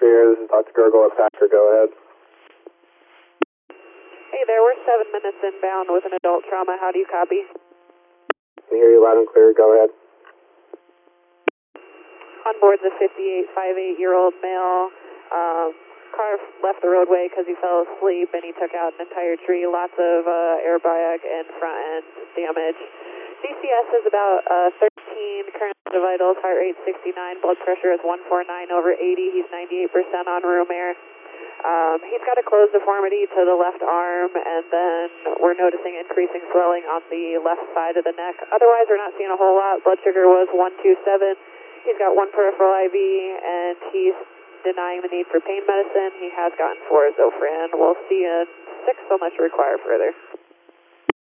here. This is Dr. Gurgle at Packer. Go ahead. Hey there, we're 7 minutes inbound with an adult trauma. How do you copy? Can hear you loud and clear. Go ahead. On board the 58-year-old male. Car left the roadway because he fell asleep and he took out an entire tree. Lots of airbag and front end damage. DCS is about 13, current vitals, heart rate 69, blood pressure is 149/80. He's 98% on room air. He's got a closed deformity to the left arm, and then we're noticing increasing swelling on the left side of the neck. Otherwise, we're not seeing a whole lot. Blood sugar was 127. He's got one peripheral IV, and he's denying the need for pain medicine. He has gotten 4 Zofran. We'll see in 6 unless you require further.